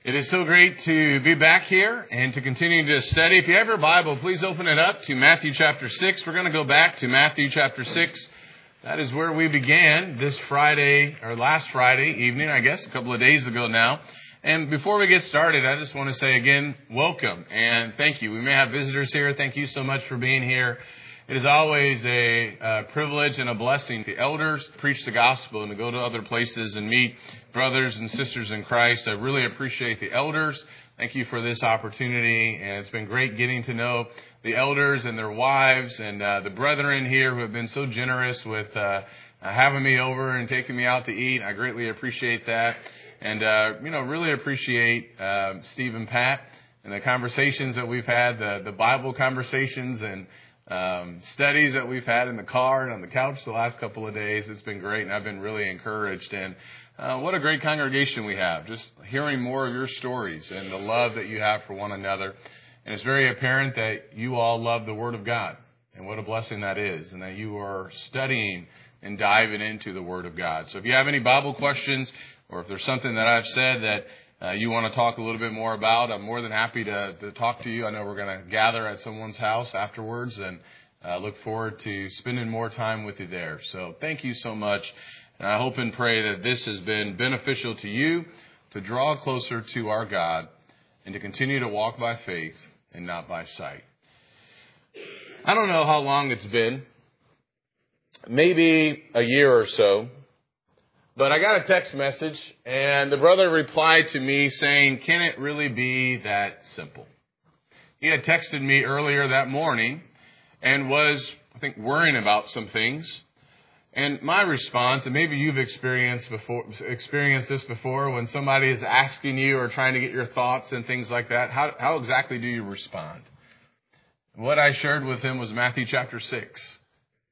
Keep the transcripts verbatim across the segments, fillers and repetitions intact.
It is so great to be back here and to continue to study. If you have your Bible, please open it up to Matthew chapter six. We're going to go back to Matthew chapter six. That is where we began this Friday, or last Friday evening, I guess, a couple of days ago now. And before we get started, I just want to say again, welcome and thank you. We may have visitors here. Thank you so much for being here. It is always a, a privilege and a blessing to elders preach the gospel and to go to other places and meet brothers and sisters in Christ. I really appreciate the elders. Thank you for this opportunity. And it's been great getting to know the elders and their wives and uh, the brethren here who have been so generous with uh, having me over and taking me out to eat. I greatly appreciate that. And, uh, you know, really appreciate uh, Steve and Pat and the conversations that we've had, the, the Bible conversations and Um, studies that we've had in the car and on the couch the last couple of days. It's been great, and I've been really encouraged. And uh, what a great congregation we have. Just hearing more of your stories and the love that you have for one another. And it's very apparent that you all love the Word of God, and what a blessing that is, and that you are studying and diving into the Word of God. So if you have any Bible questions, or if there's something that I've said that Uh, you want to talk a little bit more about, I'm more than happy to, to talk to you. I know we're going to gather at someone's house afterwards, and uh, look forward to spending more time with you there. So thank you so much. And I hope and pray that this has been beneficial to you to draw closer to our God and to continue to walk by faith and not by sight. I don't know how long it's been, maybe a year or so. But I got a text message, and the brother replied to me saying, "Can it really be that simple?" He had texted me earlier that morning and was, I think, worrying about some things. And my response, and maybe you've experienced before, experienced this before, when somebody is asking you or trying to get your thoughts and things like that, how, how exactly do you respond? What I shared with him was Matthew chapter six.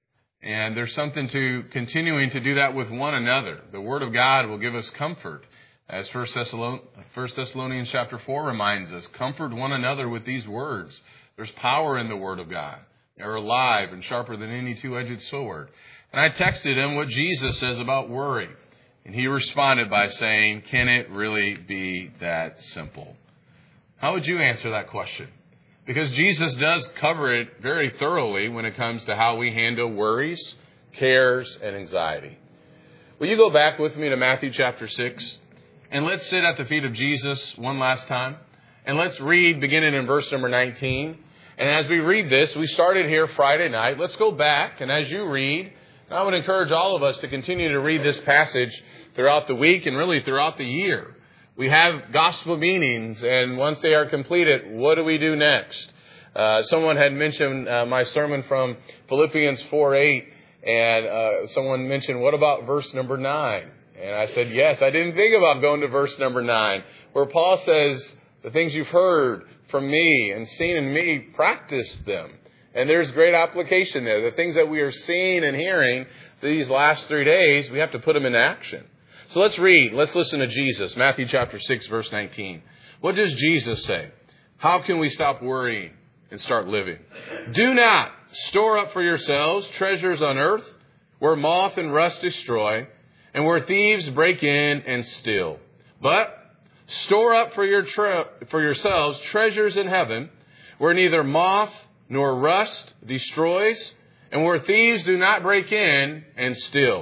And there's something to continuing to do that with one another. The Word of God will give us comfort. As First Thessalonians chapter four reminds us, comfort one another with these words. There's power in the Word of God. They're alive and sharper than any two-edged sword. And I texted him what Jesus says about worry. And he responded by saying, "Can it really be that simple?" How would you answer that question? Because Jesus does cover it very thoroughly when it comes to how we handle worries, cares, and anxiety. Will you go back with me to Matthew chapter six? And let's sit at the feet of Jesus one last time. And let's read beginning in verse number nineteen. And as we read this, we started here Friday night. Let's go back. And as you read, I would encourage all of us to continue to read this passage throughout the week and really throughout the year. We have gospel meetings, and once they are completed, what do we do next? Uh, someone had mentioned uh, my sermon from Philippians four eight, and uh, someone mentioned, what about verse number nine? And I said, yes, I didn't think about going to verse number nine, where Paul says, the things you've heard from me and seen in me, practice them. And there's great application there. The things that we are seeing and hearing these last three days, we have to put them into action. So let's read. Let's listen to Jesus. Matthew chapter six, verse nineteen. What does Jesus say? How can we stop worrying and start living? "Do not store up for yourselves treasures on earth, where moth and rust destroy, and where thieves break in and steal. But store up for your tre- for yourselves treasures in heaven, where neither moth nor rust destroys, and where thieves do not break in and steal.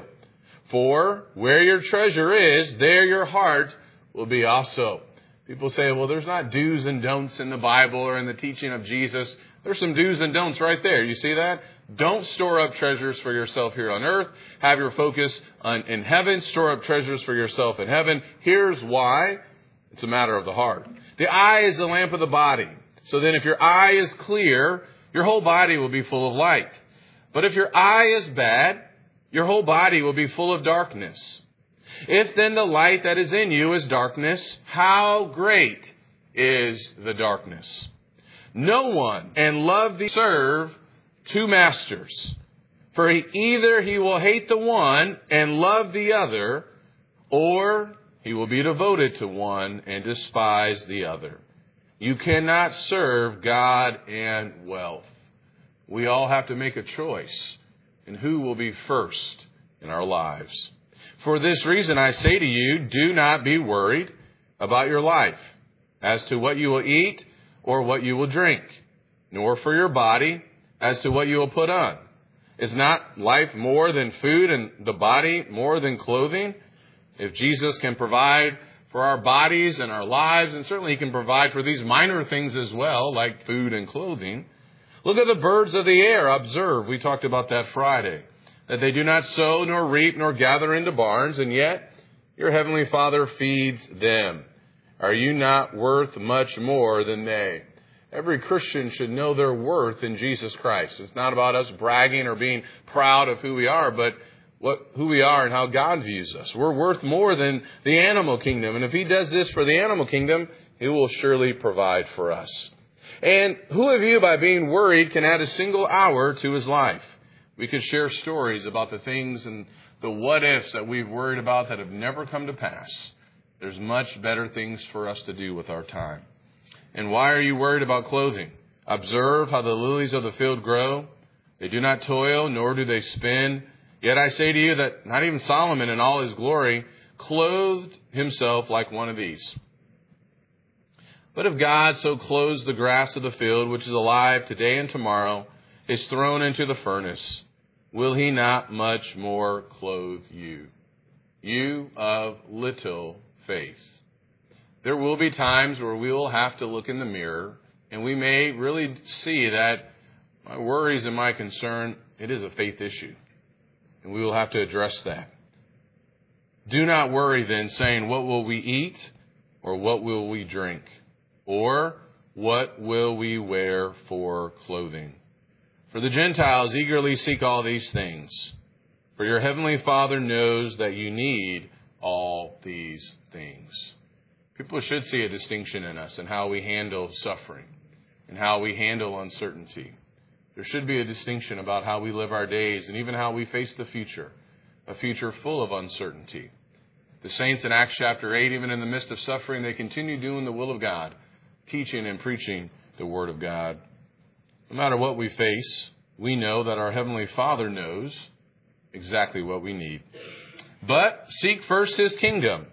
For where your treasure is, there your heart will be also." People say, well, there's not do's and don'ts in the Bible or in the teaching of Jesus. There's some do's and don'ts right there. You see that? Don't store up treasures for yourself here on earth. Have your focus on in heaven. Store up treasures for yourself in heaven. Here's why. It's a matter of the heart. The eye is the lamp of the body. So then if your eye is clear, your whole body will be full of light. But if your eye is bad, your whole body will be full of darkness. If then the light that is in you is darkness, how great is the darkness? No one can love the serve two masters, for he, either he will hate the one and love the other, or he will be devoted to one and despise the other. You cannot serve God and wealth. We all have to make a choice in who will be first in our lives. For this reason, I say to you, do not be worried about your life, as to what you will eat or what you will drink, nor for your body as to what you will put on. Is not life more than food and the body more than clothing? If Jesus can provide for our bodies and our lives, and certainly He can provide for these minor things as well, like food and clothing. Look at the birds of the air. Observe, we talked about that Friday, that they do not sow nor reap nor gather into barns, and yet your heavenly Father feeds them. Are you not worth much more than they? Every Christian should know their worth in Jesus Christ. It's not about us bragging or being proud of who we are, but what who we are and how God views us. We're worth more than the animal kingdom. And if He does this for the animal kingdom, He will surely provide for us. And who of you, by being worried, can add a single hour to his life? We could share stories about the things and the what-ifs that we've worried about that have never come to pass. There's much better things for us to do with our time. And why are you worried about clothing? Observe how the lilies of the field grow. They do not toil, nor do they spin. Yet I say to you that not even Solomon in all his glory clothed himself like one of these. But if God so clothes the grass of the field, which is alive today and tomorrow, is thrown into the furnace, will He not much more clothe you, you of little faith? There will be times where we will have to look in the mirror, and we may really see that my worries and my concern, it is a faith issue. And we will have to address that. Do not worry then, saying, what will we eat? Or what will we drink? Or what will we wear for clothing? For the Gentiles eagerly seek all these things. For your heavenly Father knows that you need all these things. People should see a distinction in us in how we handle suffering and how we handle uncertainty. There should be a distinction about how we live our days and even how we face the future, a future full of uncertainty. The saints in Acts chapter eight, even in the midst of suffering, they continue doing the will of God, teaching and preaching the Word of God. No matter what we face, we know that our Heavenly Father knows exactly what we need. But seek first His kingdom.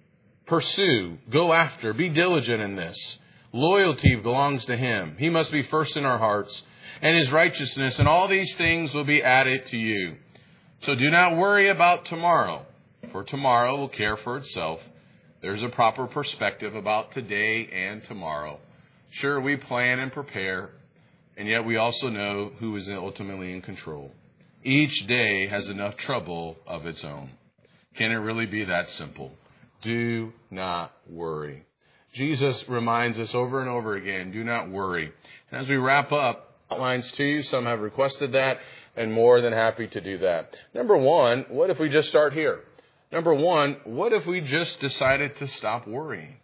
Pursue, go after, be diligent in this. Loyalty belongs to Him. He must be first in our hearts, and His righteousness, and all these things will be added to you. So do not worry about tomorrow, for tomorrow will care for itself. There's a proper perspective about today and tomorrow. Sure, we plan and prepare, and yet we also know who is ultimately in control. Each day has enough trouble of its own. Can it really be that simple? Do not worry. Jesus reminds us over and over again, do not worry. And as we wrap up, outlines to you, some have requested that, and more than happy to do that. Number one, what if we just start here? Number one, what if we just decided to stop worrying?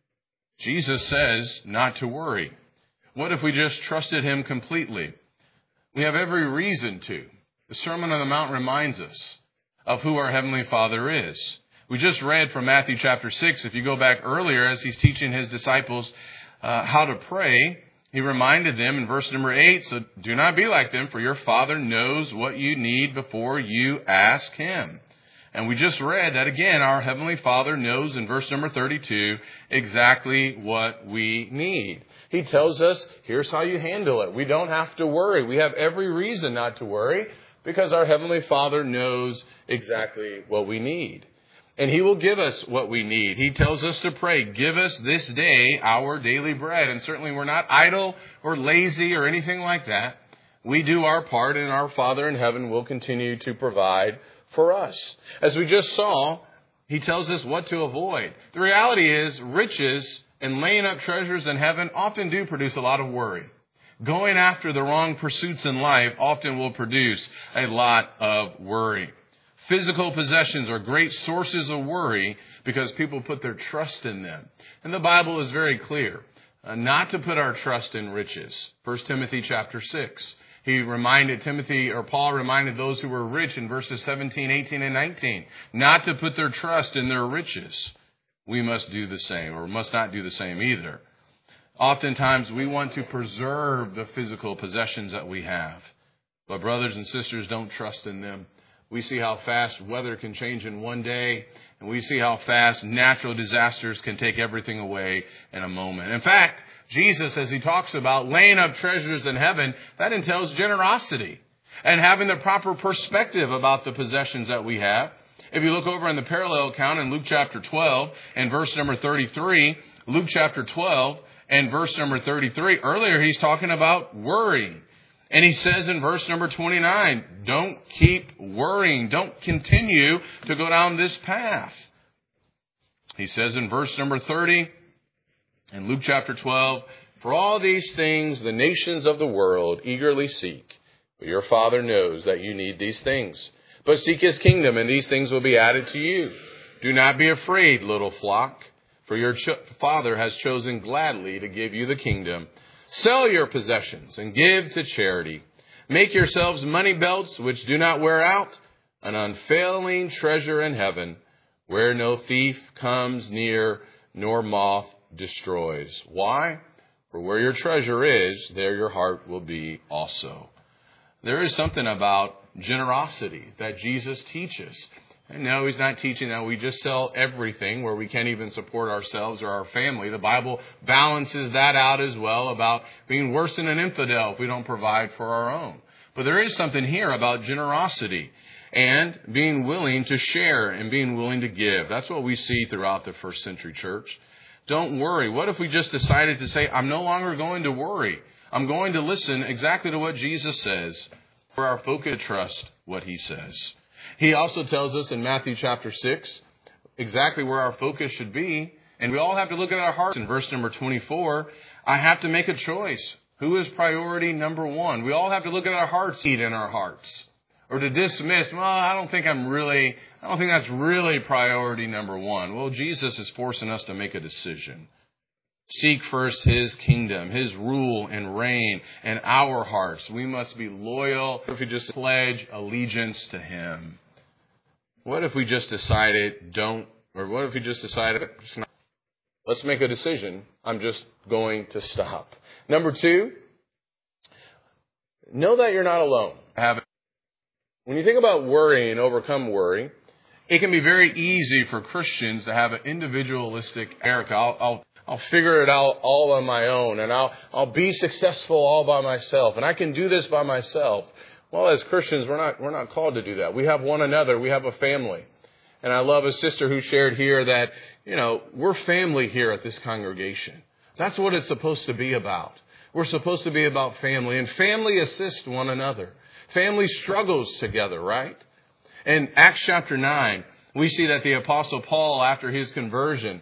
Jesus says not to worry. What if we just trusted Him completely? We have every reason to. The Sermon on the Mount reminds us of who our Heavenly Father is. We just read from Matthew chapter six. If you go back earlier as He's teaching His disciples uh, how to pray, He reminded them in verse number eight, so do not be like them, for your Father knows what you need before you ask Him. And we just read that again, our Heavenly Father knows in verse number thirty-two exactly what we need. He tells us, here's how you handle it. We don't have to worry. We have every reason not to worry because our Heavenly Father knows exactly what we need. And He will give us what we need. He tells us to pray, give us this day our daily bread. And certainly we're not idle or lazy or anything like that. We do our part, and our Father in heaven will continue to provide for us. As we just saw, He tells us what to avoid. The reality is riches and laying up treasures in heaven often do produce a lot of worry. Going after the wrong pursuits in life often will produce a lot of worry. Physical possessions are great sources of worry because people put their trust in them. And the Bible is very clear uh, not to put our trust in riches. First Timothy chapter six. He reminded Timothy, or Paul reminded those who were rich in verses seventeen, eighteen, and nineteen, not to put their trust in their riches. We must do the same, or must not do the same either. Oftentimes we want to preserve the physical possessions that we have. But brothers and sisters, don't trust in them. We see how fast weather can change in one day. And we see how fast natural disasters can take everything away in a moment. In fact, Jesus, as he talks about laying up treasures in heaven, that entails generosity and having the proper perspective about the possessions that we have. If you look over in the parallel account in Luke chapter twelve and verse number thirty-three, Luke chapter twelve and verse number thirty-three, earlier he's talking about worrying. And he says in verse number twenty-nine, don't keep worrying. Don't continue to go down this path. He says in verse number thirty, in Luke chapter twelve, for all these things the nations of the world eagerly seek. But your Father knows that you need these things. But seek his kingdom, and these things will be added to you. Do not be afraid, little flock, for your ch- Father has chosen gladly to give you the kingdom. Sell your possessions and give to charity. Make yourselves money belts which do not wear out, an unfailing treasure in heaven, where no thief comes near nor moth destroys. Why? For where your treasure is, there your heart will be also. There is something about generosity that Jesus teaches. And no, he's not teaching that we just sell everything where we can't even support ourselves or our family. The Bible balances that out as well about being worse than an infidel if we don't provide for our own. But there is something here about generosity and being willing to share and being willing to give. That's what we see throughout the first century church. Don't worry. What if we just decided to say, I'm no longer going to worry. I'm going to listen exactly to what Jesus says. For our focus, trust what he says. He also tells us in Matthew chapter six exactly where our focus should be. And we all have to look at our hearts. In verse number twenty-four, I have to make a choice. Who is priority number one? We all have to look at our hearts, eat in our hearts. Or to dismiss, well, I don't think I'm really, I don't think that's really priority number one. Well, Jesus is forcing us to make a decision. Seek first his kingdom, his rule and reign in our hearts. We must be loyal. What if we just pledge allegiance to him? What if we just decided don't, or what if we just decided, let's make a decision. I'm just going to stop. Number two, know that you're not alone. Have it. When you think about worry and overcome worry, it can be very easy for Christians to have an individualistic, Erica, I'll, I'll I'll figure it out all on my own, and I'll I'll be successful all by myself, and I can do this by myself. Well, as Christians, we're not we're not called to do that. We have one another. We have a family. And I love a sister who shared here that, you know, we're family here at this congregation. That's what it's supposed to be about. We're supposed to be about family, and family assists one another. Family struggles together, right? In Acts chapter nine, we see that the Apostle Paul, after his conversion,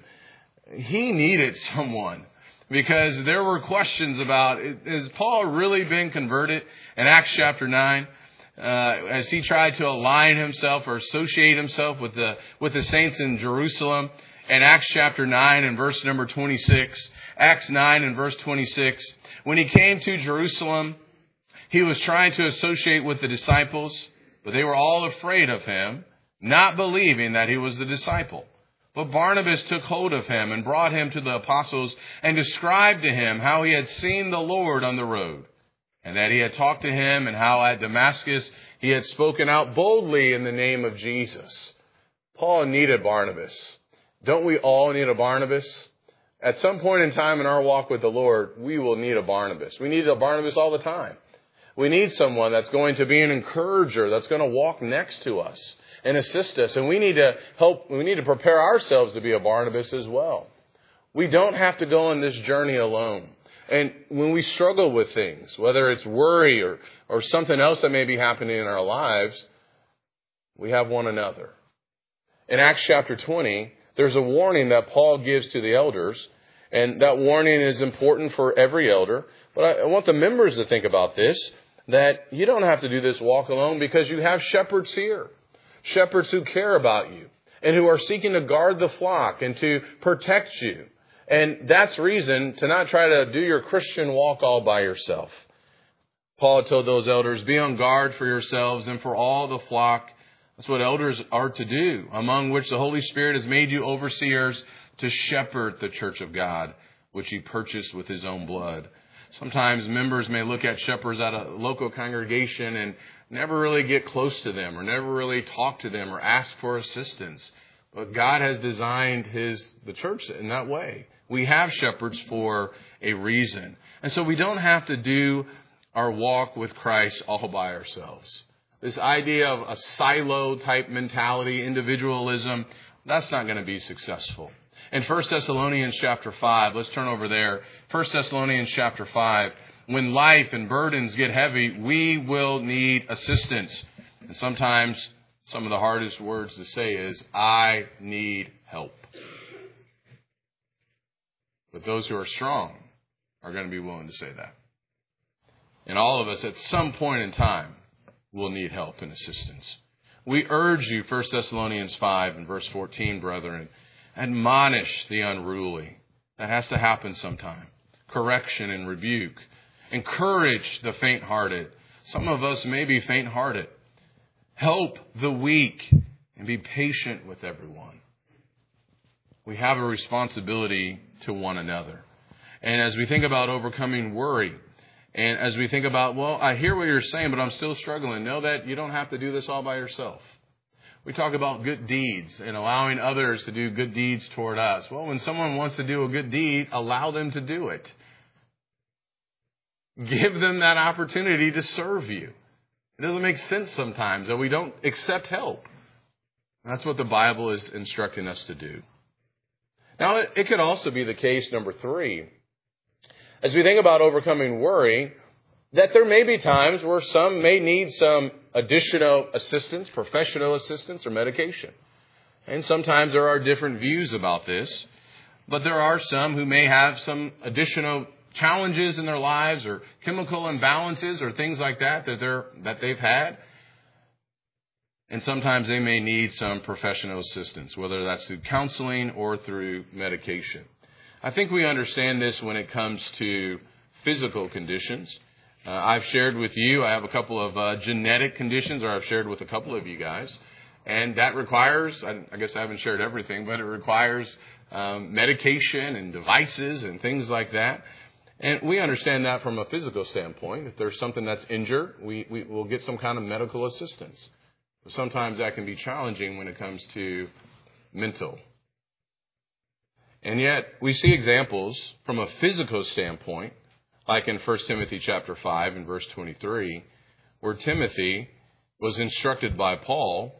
he needed someone because there were questions about, has Paul really been converted? In Acts chapter nine, uh, as he tried to align himself or associate himself with the with the saints in Jerusalem, in Acts chapter nine and verse number twenty-six, Acts nine and verse twenty-six, when he came to Jerusalem, he was trying to associate with the disciples, but they were all afraid of him, not believing that he was the disciple. But Barnabas took hold of him and brought him to the apostles and described to him how he had seen the Lord on the road and that he had talked to him and how at Damascus he had spoken out boldly in the name of Jesus. Paul needed Barnabas. Don't we all need a Barnabas? At some point in time in our walk with the Lord, we will need a Barnabas. We need a Barnabas all the time. We need someone that's going to be an encourager, that's going to walk next to us and assist us. And we need to help, we need to prepare ourselves to be a Barnabas as well. We don't have to go on this journey alone. And when we struggle with things, whether it's worry or, or something else that may be happening in our lives, we have one another. In Acts chapter twenty, there's a warning that Paul gives to the elders. And that warning is important for every elder. But I, I want the members to think about this, that you don't have to do this walk alone because you have shepherds here. Shepherds who care about you and who are seeking to guard the flock and to protect you. And that's reason to not try to do your Christian walk all by yourself. Paul told those elders, be on guard for yourselves and for all the flock. That's what elders are to do, among which the Holy Spirit has made you overseers to shepherd the church of God, which he purchased with his own blood. Sometimes members may look at shepherds at a local congregation and never really get close to them or never really talk to them or ask for assistance. But God has designed his the church in that way. We have shepherds for a reason. And so we don't have to do our walk with Christ all by ourselves. This idea of a silo type mentality, individualism, that's not going to be successful. In First Thessalonians chapter five, let's turn over there. First Thessalonians chapter five, when life and burdens get heavy, we will need assistance. And sometimes some of the hardest words to say is, I need help. But those who are strong are going to be willing to say that. And all of us at some point in time will need help and assistance. We urge you, First Thessalonians five and verse fourteen, brethren, admonish the unruly. That has to happen sometime. Correction and rebuke. Encourage the faint-hearted. Some of us may be faint-hearted. Help the weak and be patient with everyone. We have a responsibility to one another. And as we think about overcoming worry, and as we think about, well, I hear what you're saying, but I'm still struggling. Know that you don't have to do this all by yourself. We talk about good deeds and allowing others to do good deeds toward us. Well, when someone wants to do a good deed, allow them to do it. Give them that opportunity to serve you. It doesn't make sense sometimes that we don't accept help. That's what the Bible is instructing us to do. Now, it, it could also be the case, number three, as we think about overcoming worry, that there may be times where some may need some additional assistance, professional assistance, or medication. And sometimes there are different views about this, but there are some who may have some additional challenges in their lives or chemical imbalances or things like that that they're that they've had. And sometimes they may need some professional assistance, whether that's through counseling or through medication. I think we understand this when it comes to physical conditions. Uh, I've shared with you, I have a couple of uh, genetic conditions, or I've shared with a couple of you guys. And that requires, I, I guess I haven't shared everything, but it requires um, medication and devices and things like that. And we understand that from a physical standpoint. If there's something that's injured, we, we will get some kind of medical assistance. But sometimes that can be challenging when it comes to mental. And yet we see examples from a physical standpoint, like in First Timothy chapter five and verse twenty-three, where Timothy was instructed by Paul,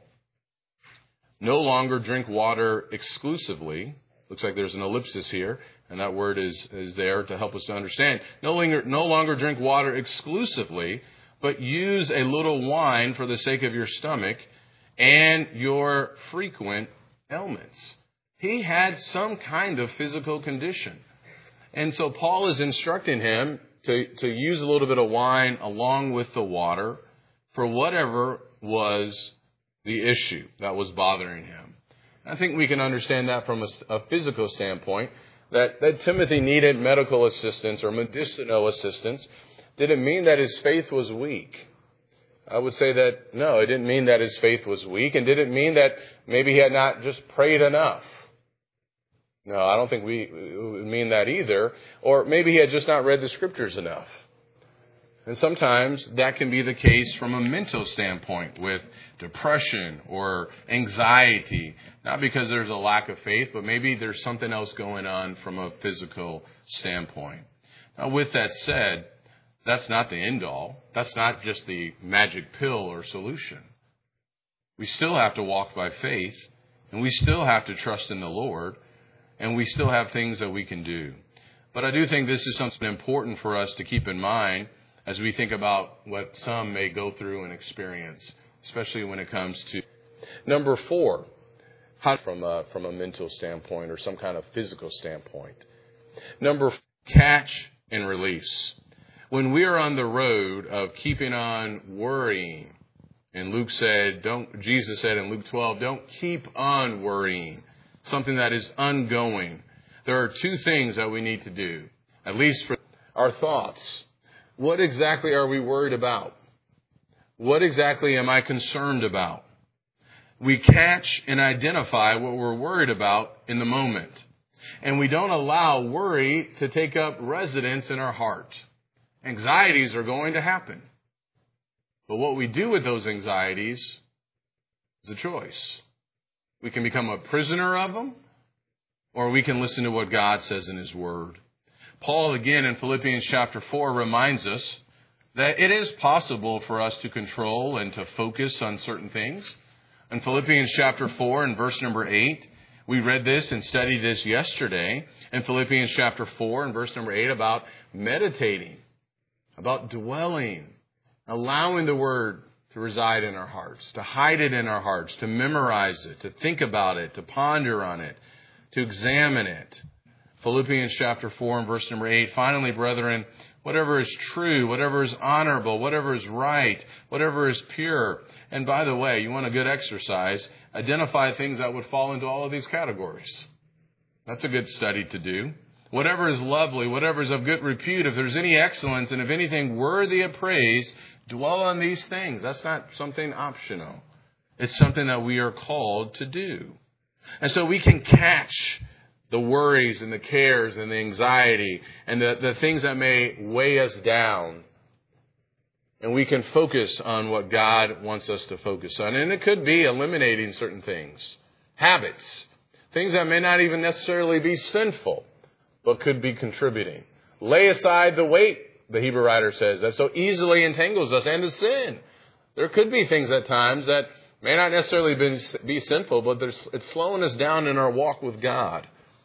no longer drink water exclusively. Looks like there's an ellipsis here, and that word is, is there to help us to understand. No longer, no longer drink water exclusively, but use a little wine for the sake of your stomach and your frequent ailments. He had some kind of physical condition. And so Paul is instructing him to, to use a little bit of wine along with the water for whatever was the issue that was bothering him. I think we can understand that from a, a physical standpoint, that, that Timothy needed medical assistance or medicinal assistance. Did it mean that his faith was weak? I would say that no, it didn't mean that his faith was weak. And did it mean that maybe he had not just prayed enough? No, I don't think we would mean that either. Or maybe he had just not read the scriptures enough. And sometimes that can be the case from a mental standpoint with depression or anxiety. Not because there's a lack of faith, but maybe there's something else going on from a physical standpoint. Now, with that said, that's not the end all. That's not just the magic pill or solution. We still have to walk by faith, and we still have to trust in the Lord, and we still have things that we can do. But I do think this is something important for us to keep in mind as we think about what some may go through and experience, especially when it comes to number four, how from a, from a mental standpoint or some kind of physical standpoint. Number four, catch and release. When we are on the road of keeping on worrying, and Luke said, don't, Jesus said in Luke twelve, don't keep on worrying, something that is ongoing. There are two things that we need to do, at least for our thoughts. What exactly are we worried about? What exactly am I concerned about? We catch and identify what we're worried about in the moment. And we don't allow worry to take up residence in our heart. Anxieties are going to happen. But what we do with those anxieties is a choice. We can become a prisoner of them, or we can listen to what God says in His Word. Paul, again, in Philippians chapter four, reminds us that it is possible for us to control and to focus on certain things. In Philippians chapter four and verse number eight, we read this and studied this yesterday. In Philippians chapter four and verse number eight, about meditating, about dwelling, allowing the Word to reside in our hearts, to hide it in our hearts, to memorize it, to think about it, to ponder on it, to examine it. Philippians chapter four and verse number eight, finally, brethren, whatever is true, whatever is honorable, whatever is right, whatever is pure. And by the way, you want a good exercise, identify things that would fall into all of these categories. That's a good study to do. Whatever is lovely, whatever is of good repute, if there's any excellence and if anything worthy of praise, dwell on these things. That's not something optional. It's something that we are called to do. And so we can catch the worries and the cares and the anxiety and the, the things that may weigh us down. And we can focus on what God wants us to focus on. And it could be eliminating certain things, habits, things that may not even necessarily be sinful, but could be contributing. Lay aside the weight, the Hebrew writer says, that so easily entangles us, and the sin. There could be things at times that may not necessarily be, be sinful, but it's slowing us down in our walk with God.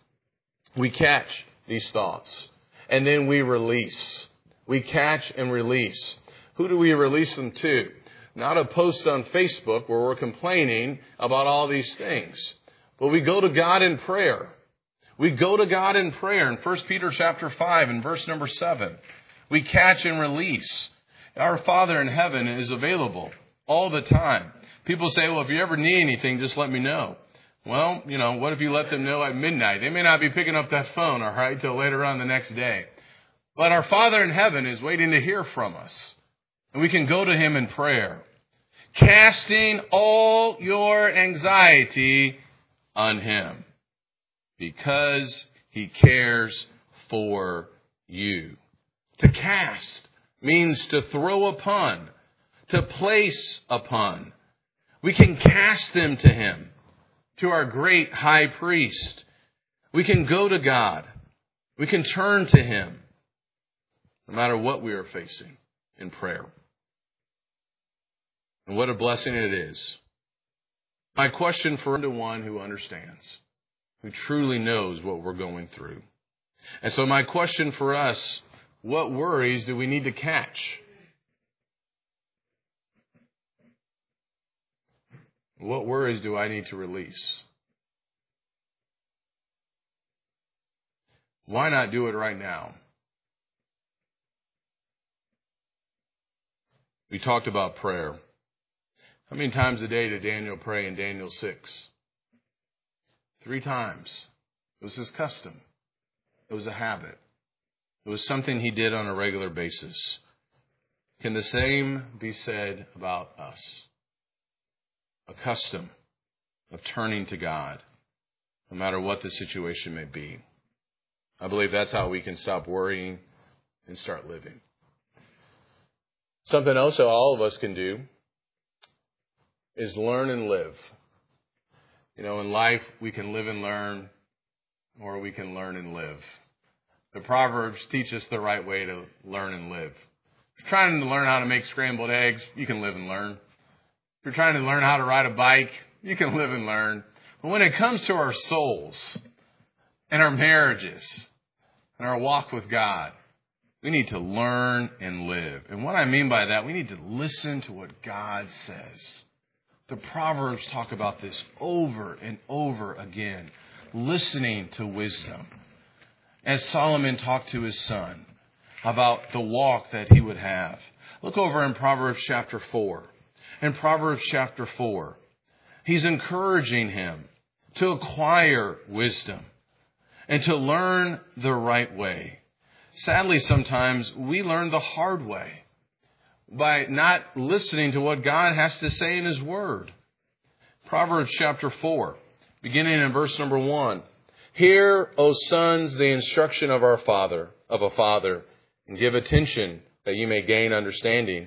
We catch these thoughts, and then we release. We catch and release. Who do we release them to? Not a post on Facebook where we're complaining about all these things, but we go to God in prayer. We go to God in prayer in First Peter chapter five and verse number seven. We catch and release. Our Father in heaven is available all the time. People say, well, if you ever need anything, just let me know. Well, you know, what if you let them know at midnight? They may not be picking up that phone, all right, till later on the next day. But our Father in heaven is waiting to hear from us. And we can go to Him in prayer. Casting all your anxiety on Him, because He cares for you. To cast means to throw upon, to place upon. We can cast them to Him, to our great high priest. We can go to God. We can turn to Him, no matter what we are facing, in prayer. And what a blessing it is. My question for the one who understands, who truly knows what we're going through. And so my question for us, what worries do we need to catch? What worries do I need to release? Why not do it right now? We talked about prayer. How many times a day did Daniel pray in Daniel six? Three times. It was his custom. It was a habit. It was something he did on a regular basis. Can the same be said about us? A custom of turning to God, no matter what the situation may be. I believe that's how we can stop worrying and start living. Something else that all of us can do is learn and live. You know, in life, we can live and learn, or we can learn and live. The Proverbs teach us the right way to learn and live. If you're trying to learn how to make scrambled eggs, you can live and learn. If you're trying to learn how to ride a bike, you can live and learn. But when it comes to our souls and our marriages and our walk with God, we need to learn and live. And what I mean by that, we need to listen to what God says. The Proverbs talk about this over and over again. Listening to wisdom. As Solomon talked to his son about the walk that he would have. Look over in Proverbs chapter four. In Proverbs chapter four, he's encouraging him to acquire wisdom and to learn the right way. Sadly, sometimes we learn the hard way by not listening to what God has to say in His Word. Proverbs chapter four, beginning in verse number one. Hear, O sons, the instruction of our father, of a father, and give attention that you may gain understanding.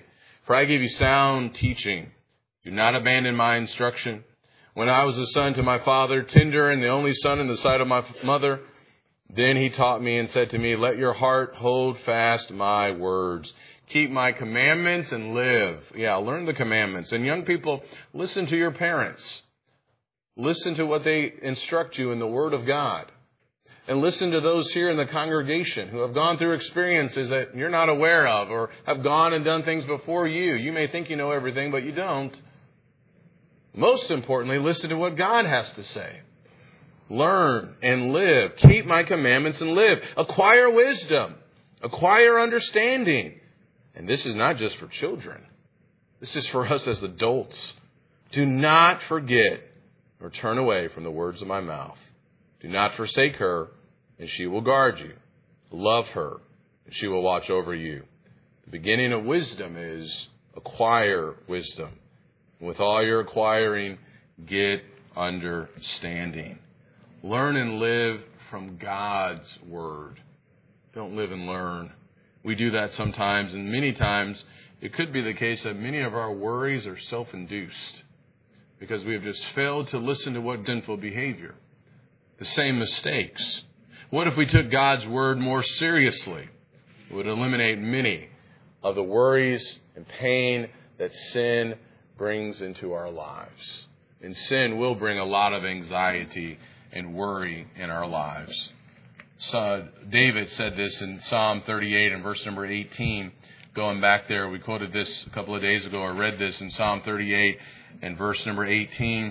For I give you sound teaching. Do not abandon my instruction. When I was a son to my father, tender and the only son in the sight of my mother, then he taught me and said to me, let your heart hold fast my words. Keep my commandments and live. Yeah, learn the commandments. And young people, listen to your parents. Listen to what they instruct you in the Word of God. And listen to those here in the congregation who have gone through experiences that you're not aware of or have gone and done things before you. You may think you know everything, but you don't. Most importantly, listen to what God has to say. Learn and live. Keep my commandments and live. Acquire wisdom. Acquire understanding. And this is not just for children. This is for us as adults. Do not forget or turn away from the words of my mouth. Do not forsake her, and she will guard you. Love her, and she will watch over you. The beginning of wisdom is acquire wisdom. With all your acquiring, get understanding. Learn and live from God's Word. Don't live and learn. We do that sometimes, and many times it could be the case that many of our worries are self-induced because we have just failed to listen to what sinful behavior, the same mistakes. What if we took God's Word more seriously? It would eliminate many of the worries and pain that sin brings into our lives. And sin will bring a lot of anxiety and worry in our lives. So David said this in Psalm thirty-eight and verse number eighteen. Going back there, we quoted this a couple of days ago. I read this in Psalm thirty-eight and verse number eighteen.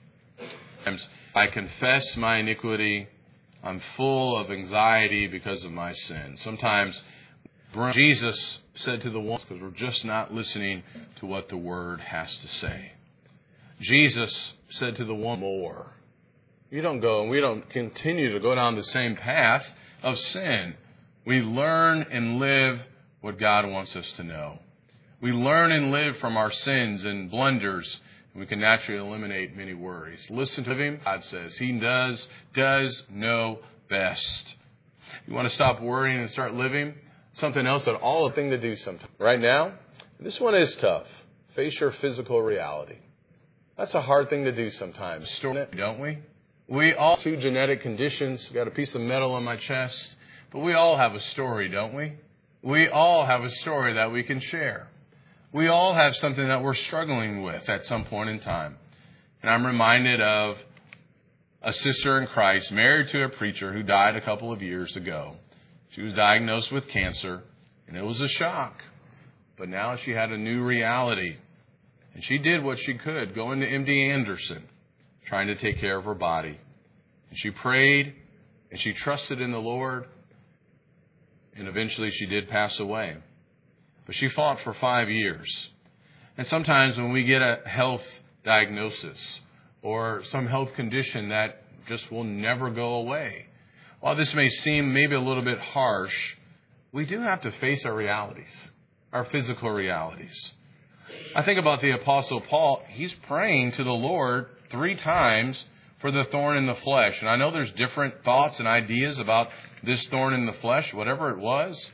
I confess my iniquity. I'm full of anxiety because of my sin. Sometimes Jesus said to the one, because we're just not listening to what the Word has to say. Jesus said to the one, more. You don't go and we don't continue to go down the same path of sin. We learn and live what God wants us to know. We learn and live from our sins and blunders. And we can naturally eliminate many worries. Listen to Him. God says He does, does know best. You want to stop worrying and start living? Something else that all a thing to do sometimes. Right now, this one is tough. Face your physical reality. That's a hard thing to do sometimes, don't we? We all have two genetic conditions. I've got a piece of metal on my chest. But we all have a story, don't we? We all have a story that we can share. We all have something that we're struggling with at some point in time. And I'm reminded of a sister in Christ married to a preacher who died a couple of years ago. She was diagnosed with cancer, and it was a shock. But now she had a new reality. And she did what she could, going to M D Anderson, trying to take care of her body. And she prayed, and she trusted in the Lord, and eventually she did pass away. But she fought for five years. And sometimes when we get a health diagnosis or some health condition that just will never go away, while this may seem maybe a little bit harsh, we do have to face our realities, our physical realities. I think about the Apostle Paul. He's praying to the Lord three times for the thorn in the flesh. And I know there's different thoughts and ideas about this thorn in the flesh, whatever it was.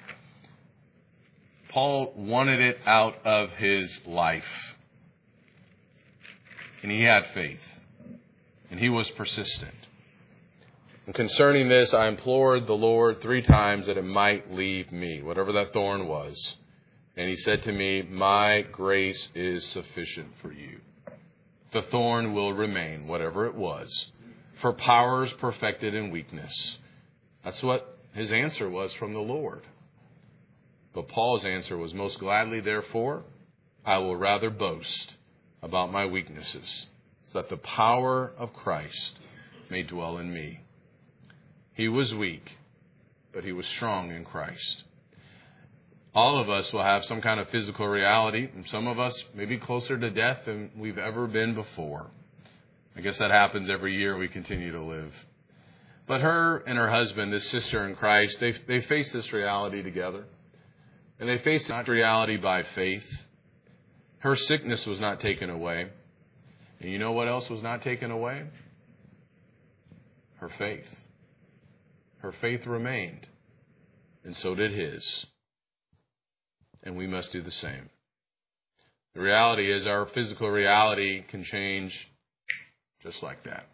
Paul wanted it out of his life. And he had faith. And he was persistent. And concerning this, I implored the Lord three times that it might leave me, whatever that thorn was. And He said to me, my grace is sufficient for you. The thorn will remain, whatever it was. For power is perfected in weakness. That's what his answer was from the Lord. But Paul's answer was, most gladly, therefore, I will rather boast about my weaknesses, so that the power of Christ may dwell in me. He was weak, but he was strong in Christ. All of us will have some kind of physical reality, and some of us may be closer to death than we've ever been before. I guess that happens every year we continue to live. But her and her husband, this sister in Christ, they they face this reality together. And they face that reality by faith. Her sickness was not taken away. And you know what else was not taken away? Her faith. Her faith remained. And so did his. And we must do the same. The reality is our physical reality can change just like that.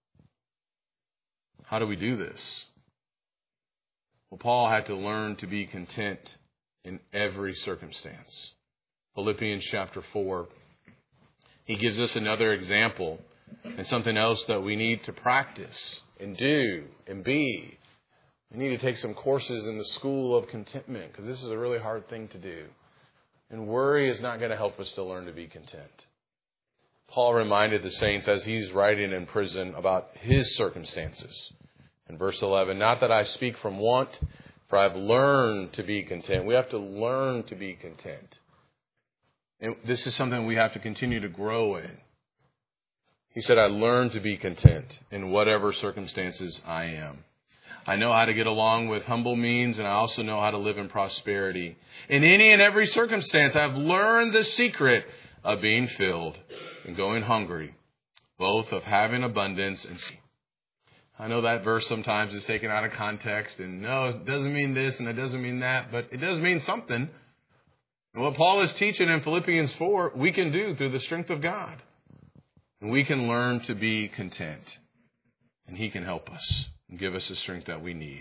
How do we do this? Well, Paul had to learn to be content in every circumstance. Philippians chapter four, he gives us another example and something else that we need to practice and do and be. We need to take some courses in the school of contentment because this is a really hard thing to do. And worry is not going to help us to learn to be content. Paul reminded the saints as he's writing in prison about his circumstances. In verse eleven, not that I speak from want, for I've learned to be content. We have to learn to be content. And this is something we have to continue to grow in. He said, I learned to be content in whatever circumstances I am. I know how to get along with humble means, and I also know how to live in prosperity. In any and every circumstance, I've learned the secret of being filled and going hungry, both of having abundance and... I know that verse sometimes is taken out of context, and no, it doesn't mean this and it doesn't mean that, but it does mean something. And what Paul is teaching in Philippians four, we can do through the strength of God. And we can learn to be content, and He can help us and give us the strength that we need.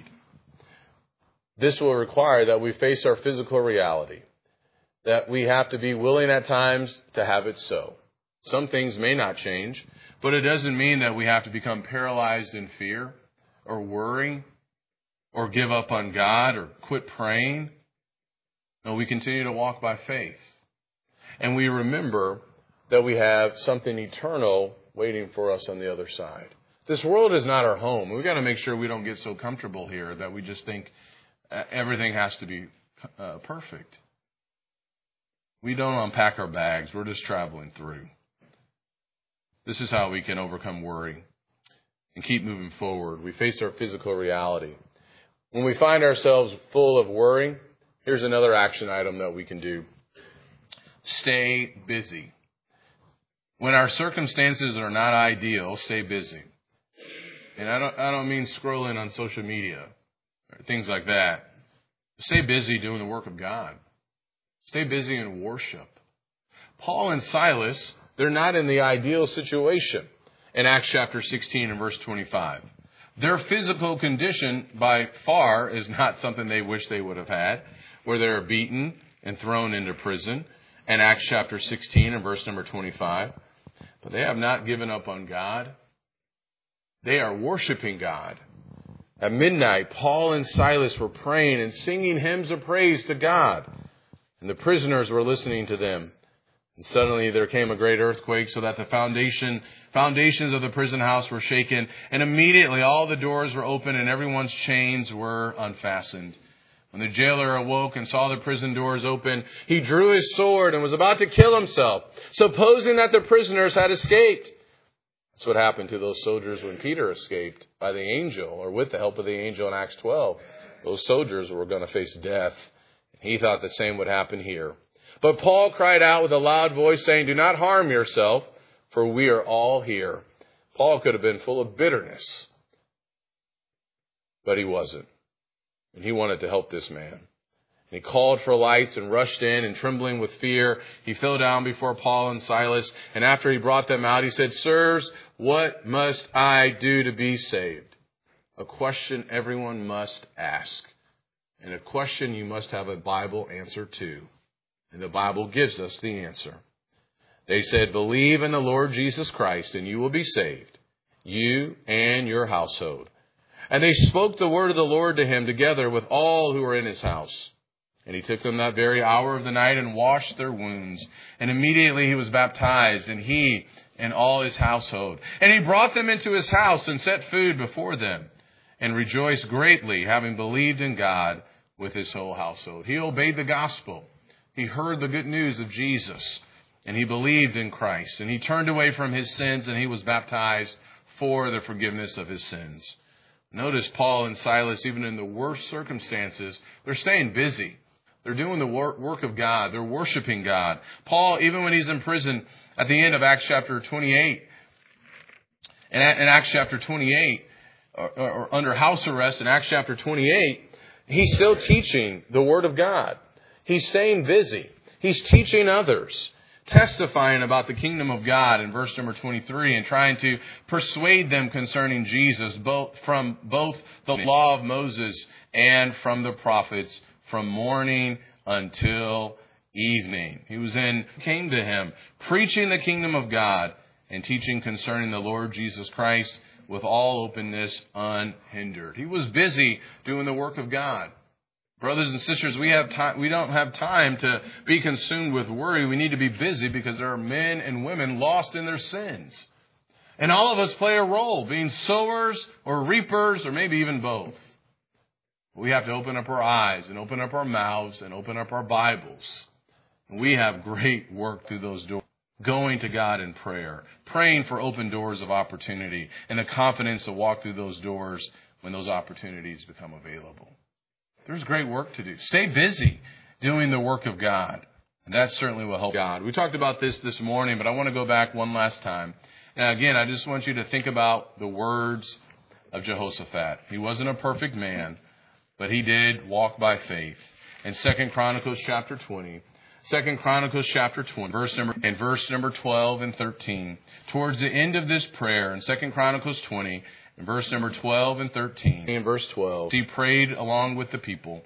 This will require that we face our physical reality, that we have to be willing at times to have it so. Some things may not change, but it doesn't mean that we have to become paralyzed in fear or worry or give up on God or quit praying. No, we continue to walk by faith. And we remember that we have something eternal waiting for us on the other side. This world is not our home. We've got to make sure we don't get so comfortable here that we just think everything has to be uh, perfect. We don't unpack our bags. We're just traveling through. This is how we can overcome worry and keep moving forward. We face our physical reality. When we find ourselves full of worry, here's another action item that we can do. Stay busy. When our circumstances are not ideal, stay busy. And I don't, I don't mean scrolling on social media or things like that. Stay busy doing the work of God. Stay busy in worship. Paul and Silas, they're not in the ideal situation in Acts chapter sixteen and verse twenty-five. Their physical condition by far is not something they wish they would have had, where they're beaten and thrown into prison in Acts chapter sixteen and verse number twenty-five. But they have not given up on God. They are worshiping God. At midnight, Paul and Silas were praying and singing hymns of praise to God. And the prisoners were listening to them. And suddenly there came a great earthquake so that the foundation, foundations of the prison house were shaken. And immediately all the doors were open and everyone's chains were unfastened. When the jailer awoke and saw the prison doors open, he drew his sword and was about to kill himself, supposing that the prisoners had escaped. That's what happened to those soldiers when Peter escaped by the angel, or with the help of the angel in Acts twelve. Those soldiers were going to face death. He thought the same would happen here. But Paul cried out with a loud voice, saying, do not harm yourself, for we are all here. Paul could have been full of bitterness, but he wasn't. And he wanted to help this man. And he called for lights and rushed in, and trembling with fear, he fell down before Paul and Silas. And after he brought them out, he said, sirs, what must I do to be saved? A question everyone must ask. And a question you must have a Bible answer to. And the Bible gives us the answer. They said, believe in the Lord Jesus Christ, and you will be saved, you and your household. And they spoke the word of the Lord to him together with all who were in his house. And he took them that very hour of the night and washed their wounds. And immediately he was baptized, and he and all his household. And he brought them into his house and set food before them, and rejoiced greatly, having believed in God with his whole household. He obeyed the gospel. He heard the good news of Jesus, and he believed in Christ. And he turned away from his sins, and he was baptized for the forgiveness of his sins. Notice Paul and Silas, even in the worst circumstances, they're staying busy. They're doing the work of God. They're worshiping God. Paul, even when he's in prison, at the end of Acts chapter twenty-eight, in Acts chapter twenty-eight, or, or under house arrest in Acts chapter twenty-eight, he's still teaching the Word of God. He's staying busy. He's teaching others. testifying about the kingdom of God in verse number twenty-three and trying to persuade them concerning Jesus, both from both the law of Moses and from the prophets, from morning until evening. He was in, came to him, preaching the kingdom of God and teaching concerning the Lord Jesus Christ with all openness unhindered. He was busy doing the work of God. Brothers and sisters, we have time, we don't have time to be consumed with worry. We need to be busy because there are men and women lost in their sins. And all of us play a role, being sowers or reapers or maybe even both. We have to open up our eyes and open up our mouths and open up our Bibles. We have great work through those doors. Going to God in prayer, praying for open doors of opportunity and the confidence to walk through those doors when those opportunities become available. There's great work to do. Stay busy doing the work of God. And that certainly will help God. We talked about this this morning, but I want to go back one last time. Now, again, I just want you to think about the words of Jehoshaphat. He wasn't a perfect man, but he did walk by faith. In Second Chronicles chapter twenty, Second Chronicles chapter twenty, verse number and verse number twelve and thirteen. Towards the end of this prayer in Second Chronicles twenty, in verse number twelve and thirteen, in verse twelve, he prayed along with the people.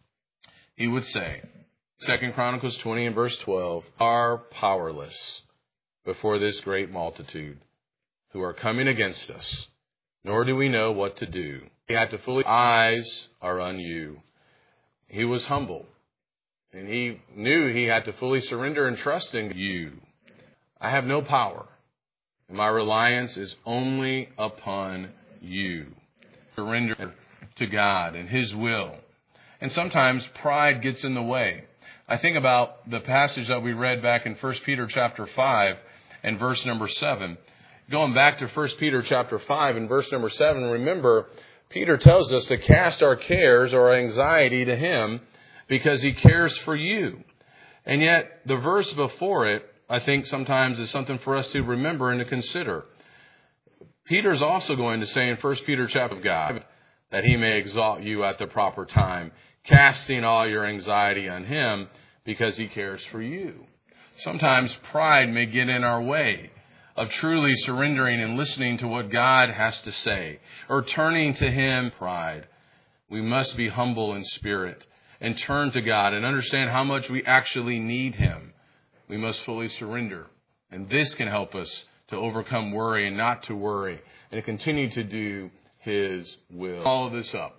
He would say, Second Chronicles twenty and verse twelve, are powerless before this great multitude who are coming against us, nor do we know what to do. He had to fully, eyes are on you. He was humble, and he knew he had to fully surrender and trust in you. I have no power, and my reliance is only upon you. Surrender to God and His will. And sometimes pride gets in the way. I think about the passage that we read back in First Peter chapter five and verse number seven. Going back to First Peter chapter five and verse number seven, remember, Peter tells us to cast our cares or our anxiety to Him because He cares for you. And yet, the verse before it, I think sometimes is something for us to remember and to consider. Peter's also going to say in First Peter chapter of God that He may exalt you at the proper time, casting all your anxiety on Him because He cares for you. Sometimes pride may get in our way of truly surrendering and listening to what God has to say, or turning to Him. Pride. We must be humble in spirit and turn to God and understand how much we actually need Him. We must fully surrender. And this can help us to overcome worry and not to worry and to continue to do His will. Follow this up.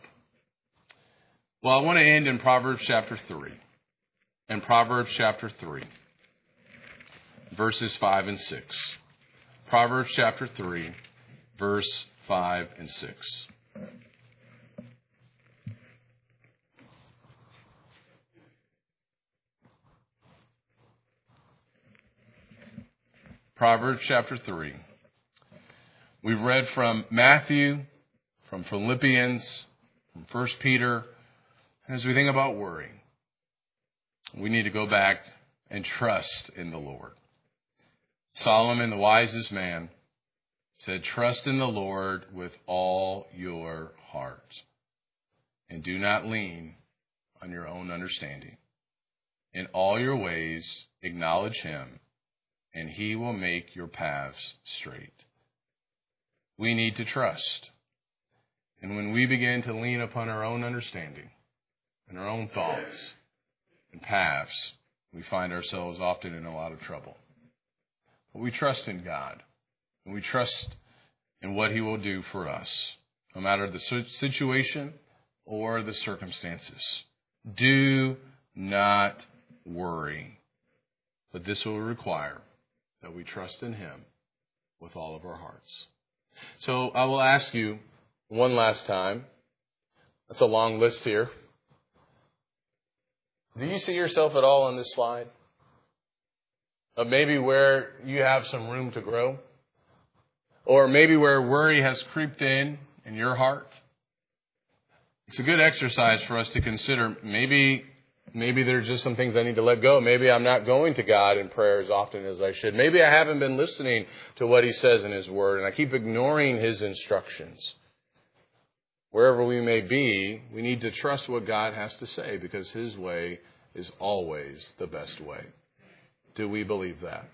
Well, I want to end in Proverbs chapter three. In Proverbs chapter three, verses five and six. Proverbs chapter three, verse five and six. Proverbs chapter three. We've read from Matthew, from Philippians, from First Peter. As we think about worry, we need to go back and trust in the Lord. Solomon, the wisest man, said, trust in the Lord with all your heart, and do not lean on your own understanding. In all your ways acknowledge Him, and He will make your paths straight. We need to trust. And when we begin to lean upon our own understanding and our own thoughts and paths, we find ourselves often in a lot of trouble. But we trust in God, and we trust in what He will do for us, no matter the situation or the circumstances. Do not worry, but this will require that we trust in Him with all of our hearts. So I will ask you one last time. That's a long list here. Do you see yourself at all on this slide? Of maybe where you have some room to grow? Or maybe where worry has creeped in in your heart? It's a good exercise for us to consider. Maybe maybe there's just some things I need to let go. Maybe I'm not going to God in prayer as often as I should. Maybe I haven't been listening to what He says in His Word, and I keep ignoring His instructions. Wherever we may be, we need to trust what God has to say, because His way is always the best way. Do we believe that?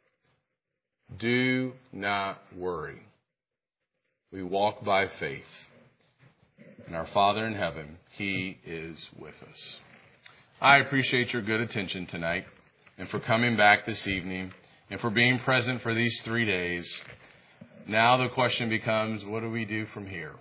Do not worry. We walk by faith. And our Father in heaven, He is with us. I appreciate your good attention tonight and for coming back this evening and for being present for these three days. Now the question becomes, what do we do from here?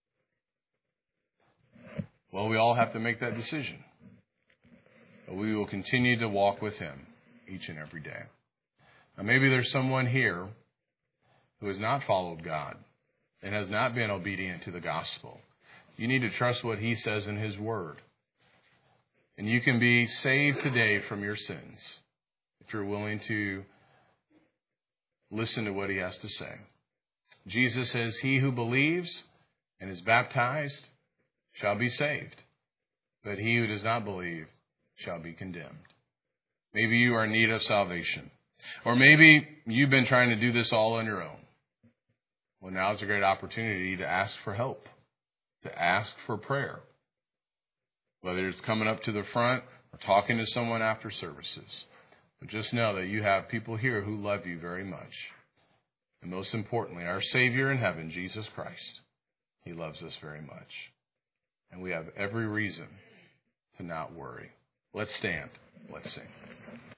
Well, we all have to make that decision. But we will continue to walk with Him each and every day. Now, maybe there's someone here who has not followed God and has not been obedient to the gospel. You need to trust what He says in His Word. And you can be saved today from your sins if you're willing to listen to what He has to say. Jesus says, he who believes and is baptized shall be saved, but he who does not believe shall be condemned. Maybe you are in need of salvation. Or maybe you've been trying to do this all on your own. Well, now is a great opportunity to ask for help, to ask for prayer. Whether it's coming up to the front or talking to someone after services. But just know that you have people here who love you very much. And most importantly, our Savior in heaven, Jesus Christ, He loves us very much. And we have every reason to not worry. Let's stand. Let's sing.